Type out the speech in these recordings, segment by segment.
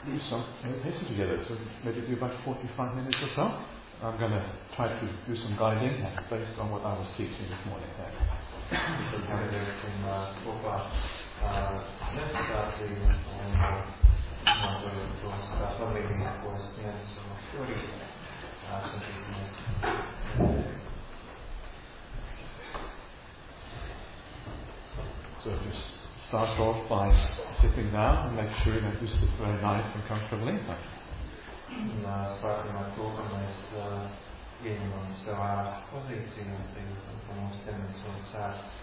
do some meditation together. So maybe do about 45 minutes or so. I'm going to try to do some guiding based on what I was teaching this morning. So just start off by sitting down and make sure that you sit very nice and comfortably. Sākam ar to, ka mēs ieņemam savā pozīcijās, ka mums ķermenis un sērts.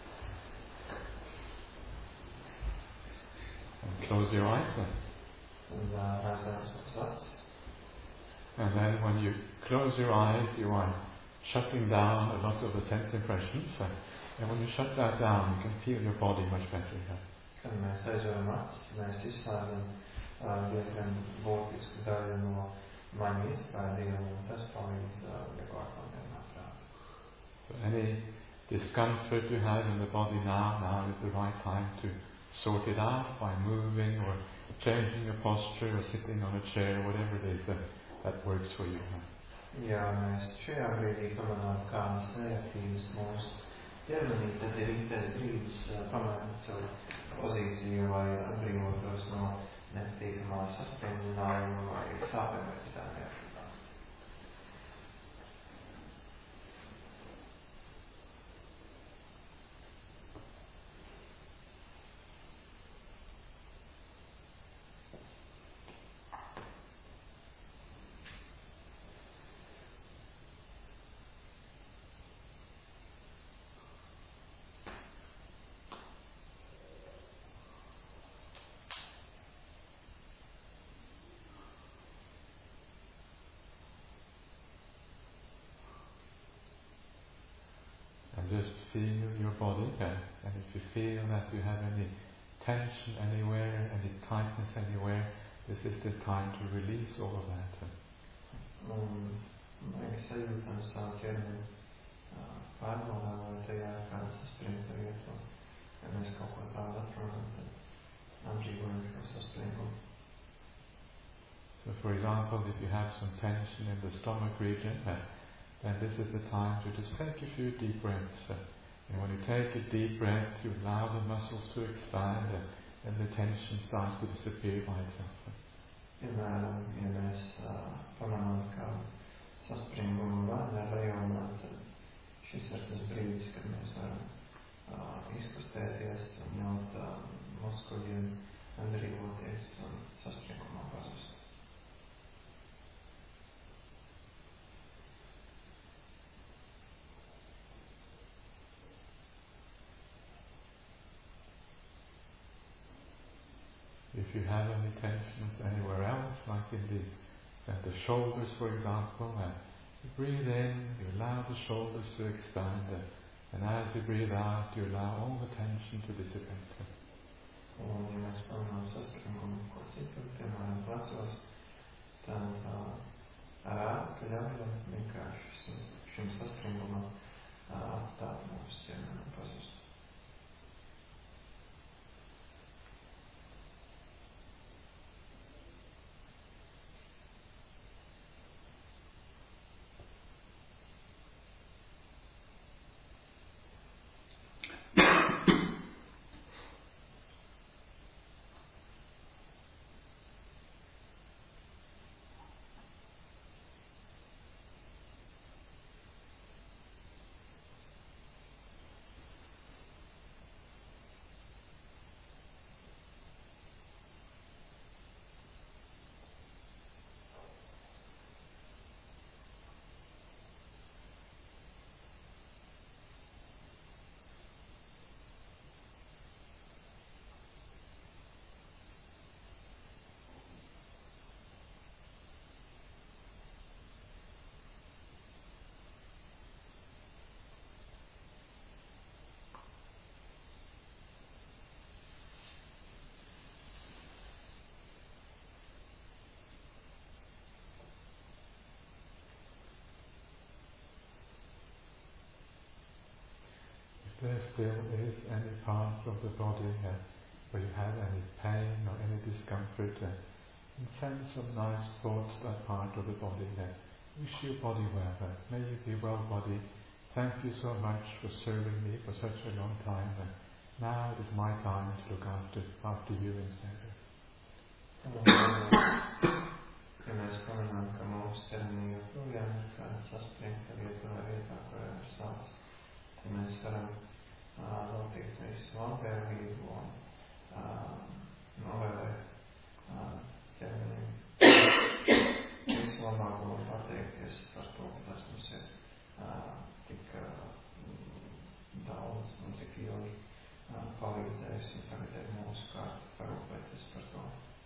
And close your eyes. Un aizvēram savas acis. And then when you close your eyes, you are shutting down a lot of the sense impressions. And when you shut that down, you can feel your body much better. Kad mēs aizvēram acis, mēs izslēdzam diezgan būtisku daļu no maņu iespējiem, un tas palīdz vieglākam vienmēr prātu. So any discomfort you have in the body now is the right time to sort it out by moving or changing your posture or sitting on a chair, whatever it is that works for you. Ja mēs šajā brīdī pamanām kādas nejāktības mūsu ķermenī, tad ir īstais brīdis pamainīt savu pozīciju vai atbrīvotos no nepatīkamā saspringzinājuma vai sāpēm vai citām nejāktībām. Just feel your body there, and if you feel that you have any tension anywhere, any tightness anywhere, this is the time to release all of that. Mēs sajūtam savu ķermeni pārbaudām, vai tajā ir kāda saspringta vieta, ja mēs kaut ko tādu atrunām, tad atbrīvojam šo saspringumu. So for example, if you have some tension in the stomach region, then this is the time to just take a few deep breaths. And when you take a deep breath, you allow the muscles to expand and the tension starts to disappear by itself. Piemēram, ja mēs pamanām kādu saspringumu vāna rajonā, tad šis ir tas brīdis, kad mēs varam izkustēties un ļaut muskuļiem atbrīvoties un saspringumā pazust. If you have any tensions anywhere else, like in the shoulders, for example, you breathe in, you allow the shoulders to expand, and as you breathe out, you allow all the tension to dissipate. Un, ja mēs pamanām saspringumu ko citu, piemēram, plecos, tad ar ārku ļaujam vienkārši šim saspringumam atstāt mūsu ķermeni un pazust. there still is any part of the body where you have any pain or any discomfort, and send some nice thoughts to that part of the body there. Wish your body well. May you be well, body. Thank you so much for serving me for such a long time. Now it is my time to look after you instead. Ja mēs pamanām, ka mūsu ķermenī joprojām ir kāda saspringta vietā, kurā ir sāpes. Tad mēs varam veltīt visu labvēlību un novēlēt ķermenim visu labāko un pateikties par to, ka tas mums ir tik daudz un tik ilgi palīdzējis, un tagad ir mūsu kārta parūpēties par to.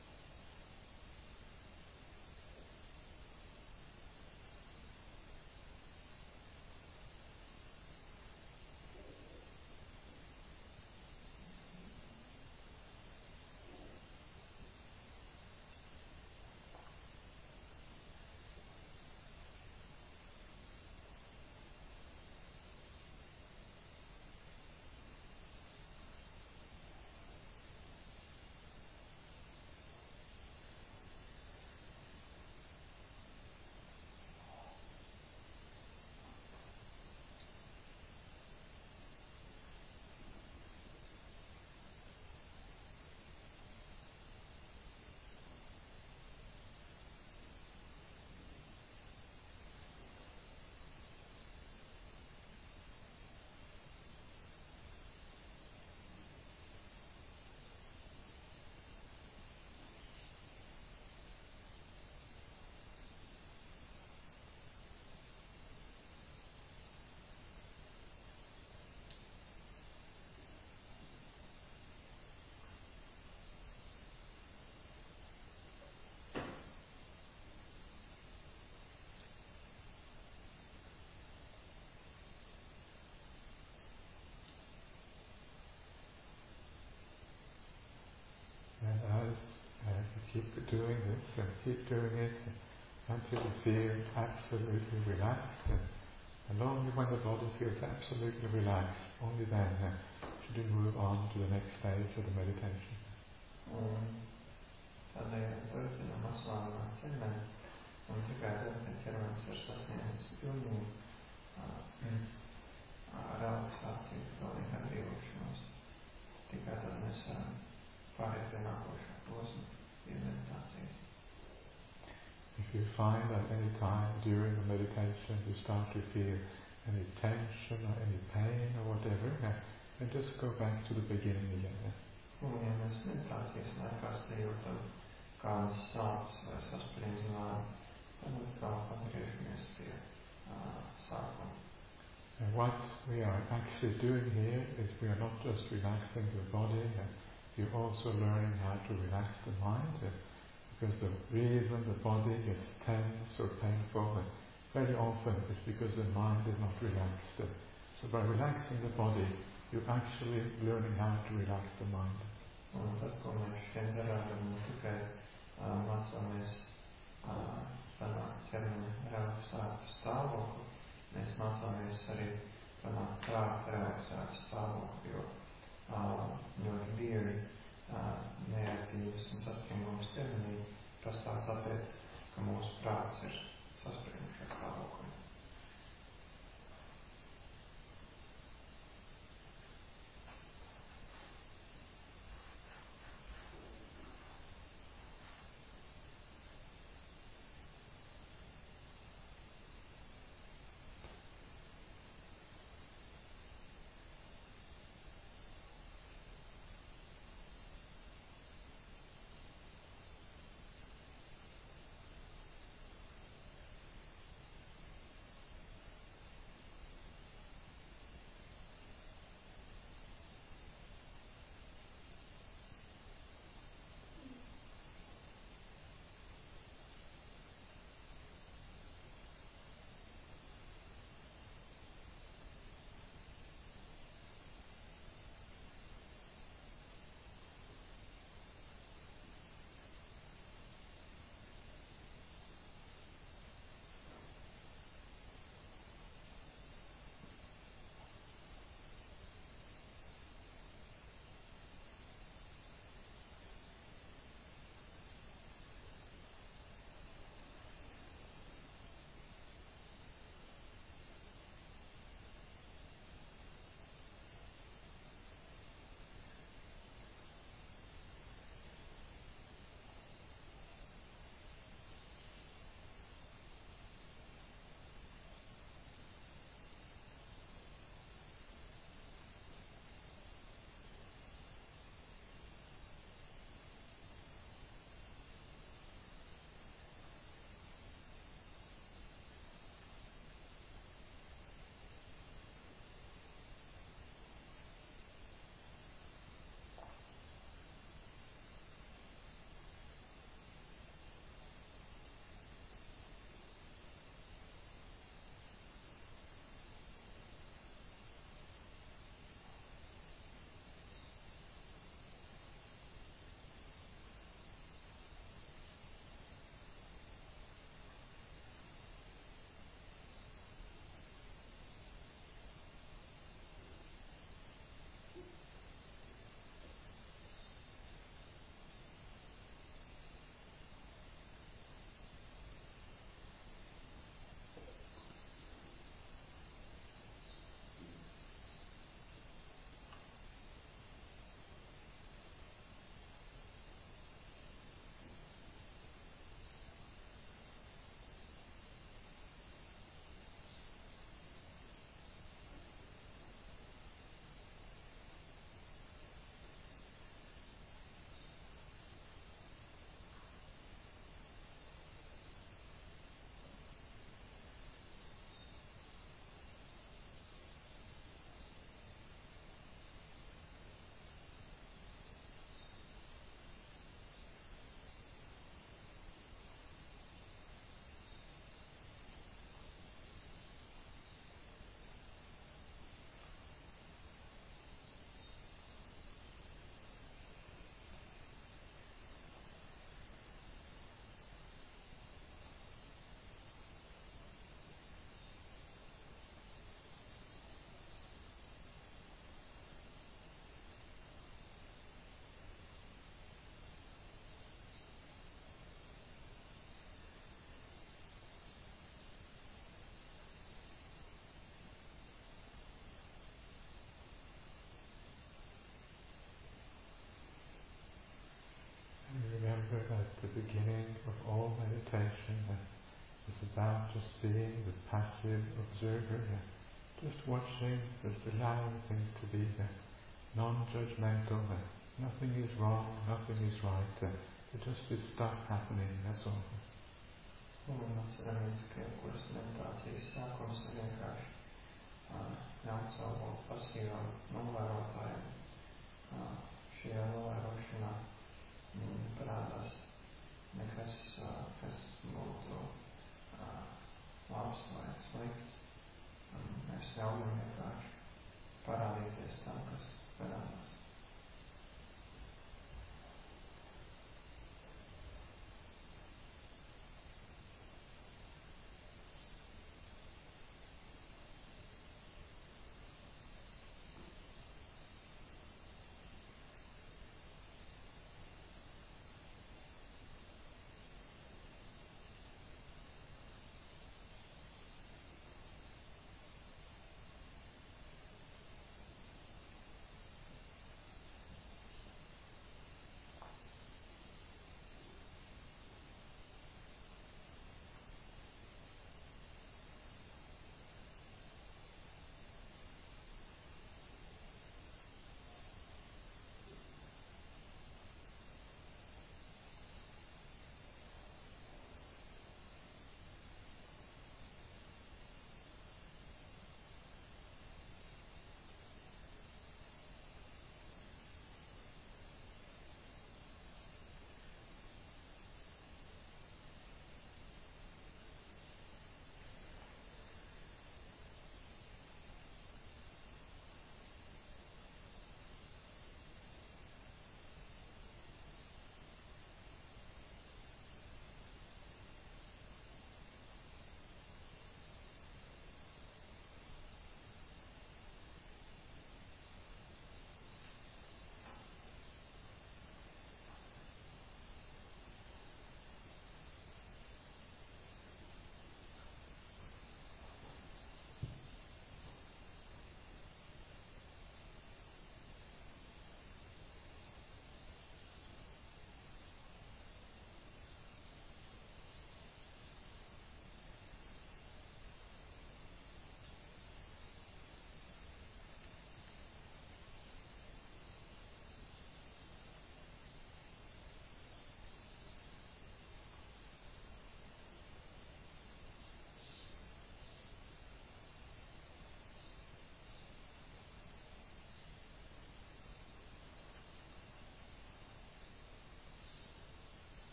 Keep doing this and keep doing it until you feel absolutely relaxed. And only when the body feels absolutely relaxed, only then should you move on to the next stage of the meditation. Tādējādi turpinām atslābināt ķermeni, un tikai tad, kad ķermenis ir sasniedzis pilnību, relaksāciju, pilnīgu atbrīvošanos, tikai tad mēs varam pāriet pie nākošā posma. If you find at any time during the meditation you start to feel any tension or any pain or whatever, then just go back to the beginning again. Un, ja mēs meditācijas laikā sajūtam kādas sāpes vai saspringzinājumi, tad atkal atgriežamies pie sākuma. And what we are actually doing here is we are not just relaxing your body, you're also learning how to relax the mind, because the reason the body gets tense or painful very often is because the mind is not relaxed. So by relaxing the body, you're actually learning how to relax the mind. Un tas, ko mēs šeit darām, tikai mācāmies panākt ķermeni relaksētu stāvokli, mēs mācāmies arī panākt prāta relaksētu stāvokli, jo ļoti bieži neērtības un saspringums ķermenī pastāv tāpēc, ka mūsu prāts ir saspringušā stāvoklī. of all meditation is about just being the passive observer, just watching, just allowing things to be non-judgmental, nothing is wrong, nothing is right, there's just this stuff happening, that's all. Un atceramies, ka jebkuras meditācijas sākums ir vienkārši ļaut savu būt pasīvam novērotājiem. Šajā novērošanā parādās nekas, kas būtu labs vai slikts. Mēs ļaujam vienkārši parādīties tam, kas parādās.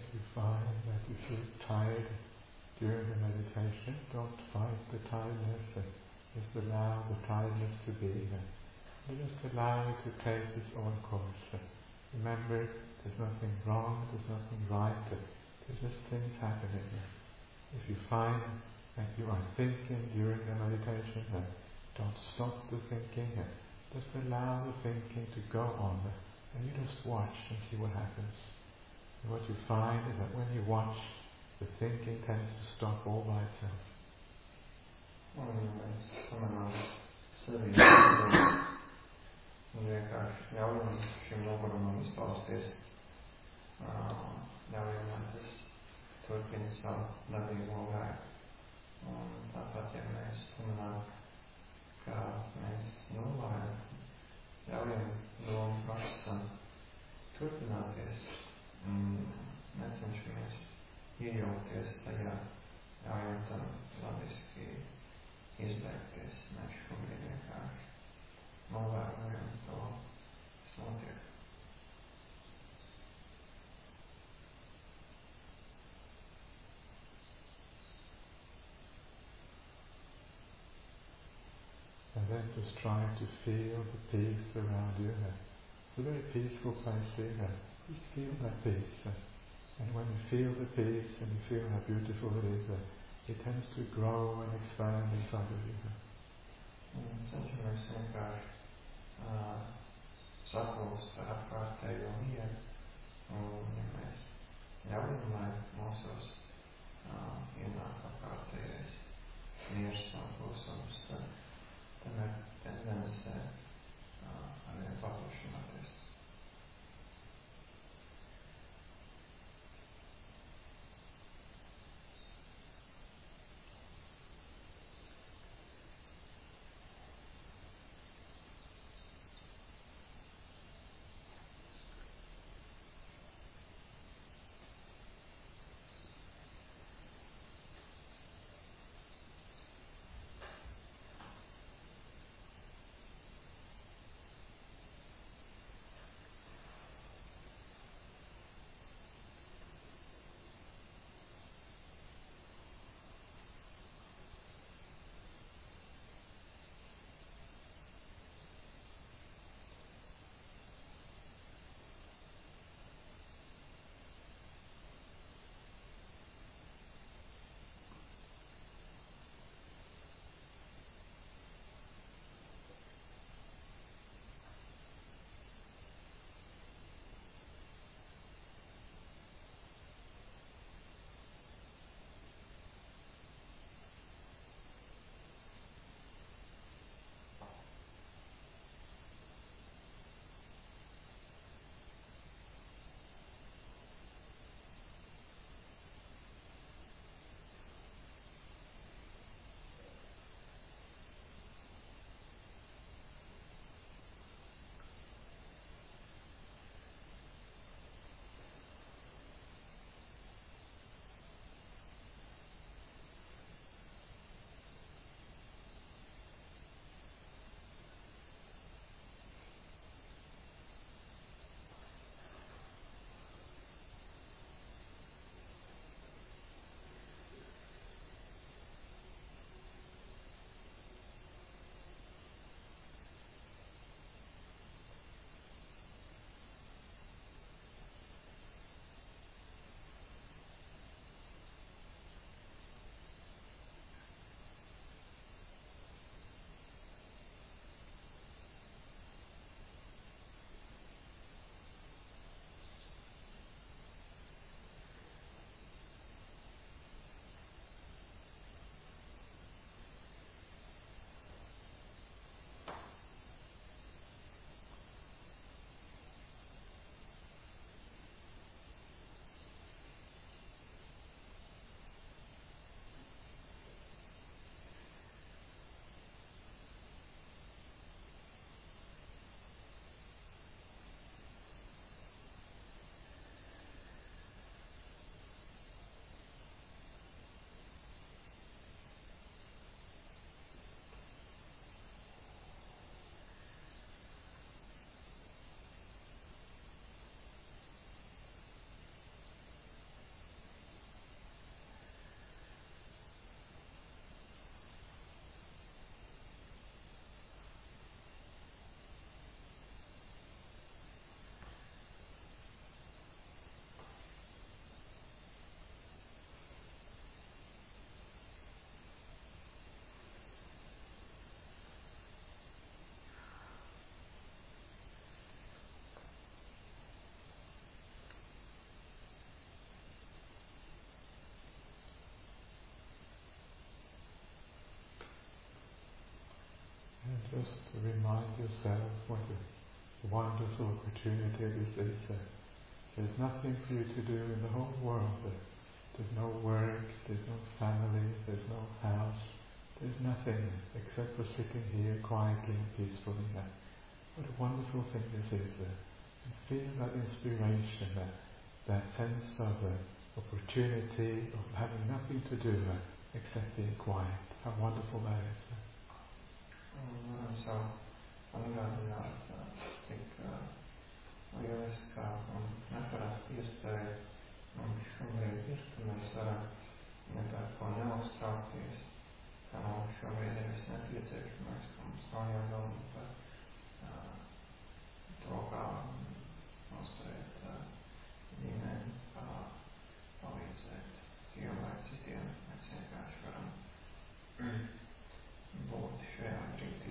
you find that you feel tired during the meditation, don't fight the tiredness, just allow the tiredness to be. Just allow it to take its own course. Remember, there's nothing wrong, there's nothing right, there's just things happening. If you find that you are thinking during the meditation, don't stop the thinking, just allow the thinking to go on, and you just watch and see what happens. And what you find is that when you watch, the thinking tends to stop all by itself. Mēs pamanām sevi un vienkārši ļaujam šim nogurumam izpausties. Ļaujam, lai tas turpina savu dabīgo gaitu. Un tāpat, ja mēs pamanām, ka mēs novājam, ļaujam domu procesam turpināties. Necenšamies iejaukties tajā, ļaujam tam labiski izbeigties. Mēs šobrīd vienkārši novērojam to, kas notiek. And then just try to feel the peace around you. It's a very peaceful place here. Just feel that peace. And when you feel the peace and you feel how beautiful it is, it tends to grow and expand inside of you. Cenšamies vienkārši saplūst ar apkārtējo mieru. Un ja mēs ļaujam, lai mūsos ienāk apkārtējais miers un klusums, tad ir tendence arvien paplašināties. So remind yourself what a wonderful opportunity this is. There's nothing for you to do in the whole world. There's no work, there's no family, there's no house, there's nothing except for sitting here quietly and peacefully. What a wonderful thing this is. And feel that inspiration, that sense of opportunity of having nothing to do except being quiet. How wonderful that is. So, atgādināt, cik lieliskā un neparasta iespēja mums šobrīd ir, ka mēs varam par ko neuztraukties, ka mums šobrīd ir viss nepieciešamais, ka mums nav jādomā par to, kā uzturēt ģimeni, kā palīdzēt Dievam vai citiem. Mēs vienkārši varam būt šajā brīdī.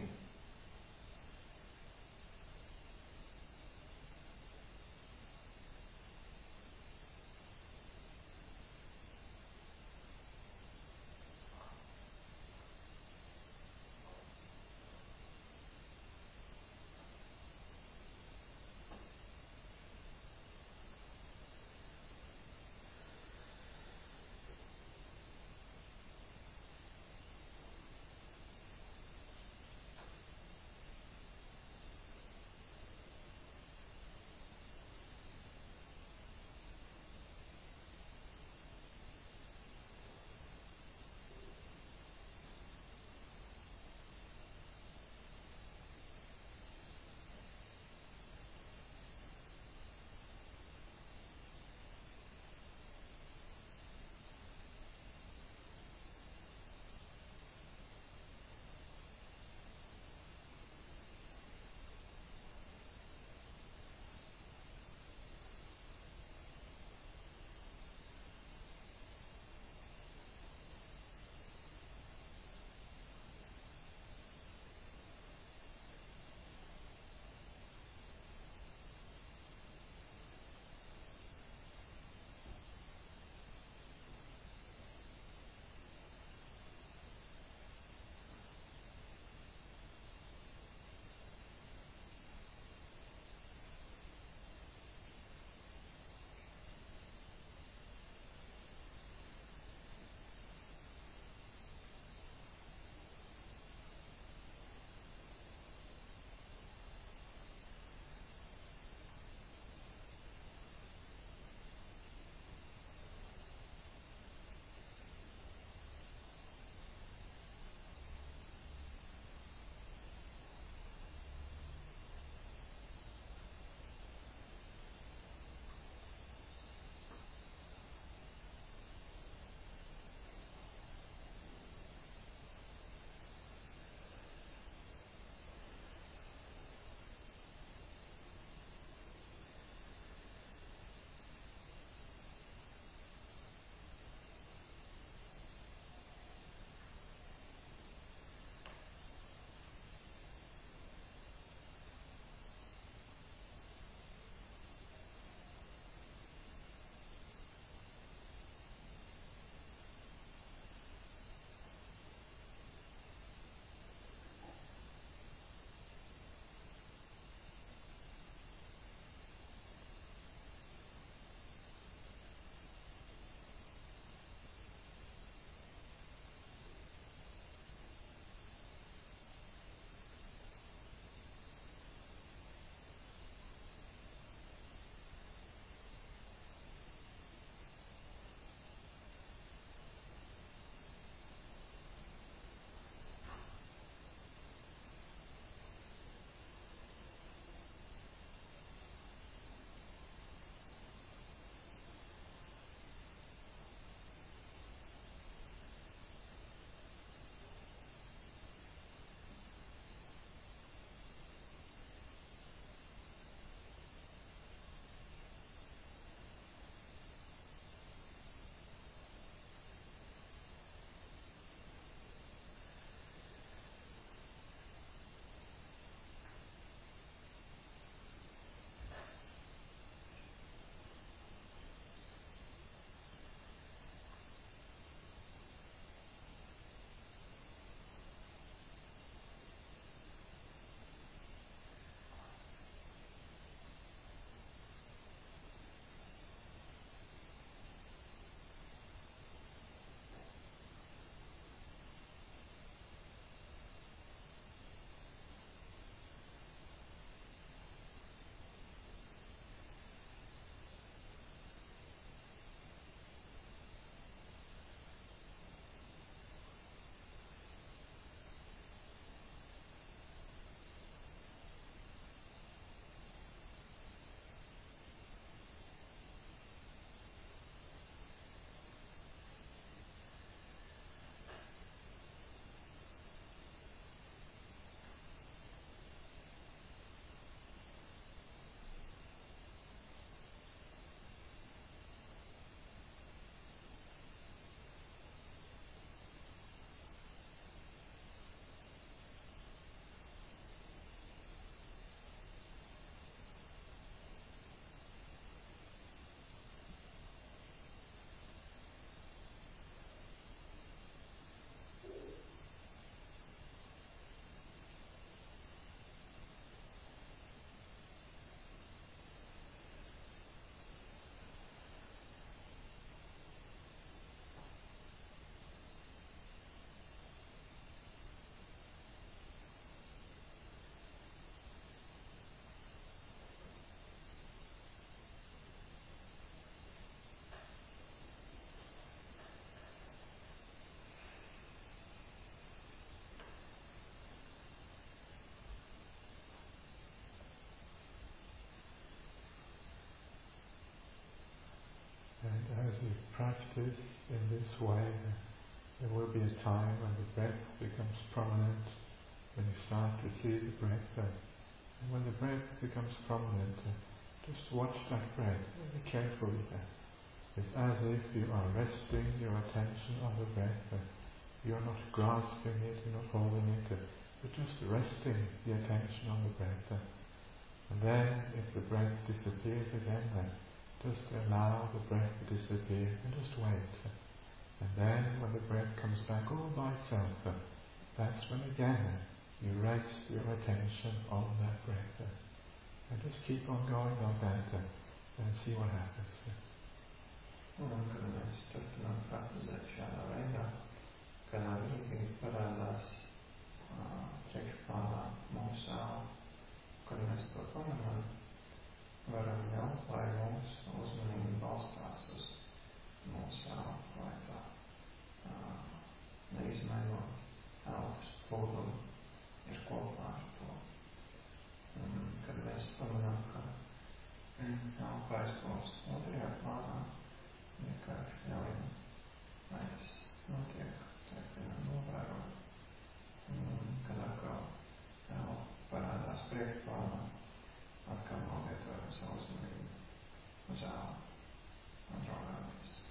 practice in this way, there will be a time when the breath becomes prominent, when you start to see the breath. And when the breath becomes prominent, just watch that breath very carefully. It's as if you are resting your attention on the breath. You're not grasping it, you're not holding it, but just resting the attention on the breath. And then, if the breath disappears again, just allow the breath to disappear and just wait. And then, when the breath comes back all by itself, that's when again you rest your attention on that breath. And just keep on going like that and see what happens. Un, kad mēs turpinām praktizēt šādā veidā, kādā brīdī parādās priekšplānā mūsu āla, kad mēs to pamanām, varam ļaut, lai mūsu uzmanība balstās uz mūsu ālu, lai tā neizmainot ālas plūdumu ir kopā ar to. Un, kad mēs pamanām, ka āla aizplūst otrajā plānā, vienkārši ļaujam, lai tas notiek, turpinām novērot. Un, kad atkal āla parādās priekšplānā, atkal novietojam savu uzmanību uz ālu un raugāmies.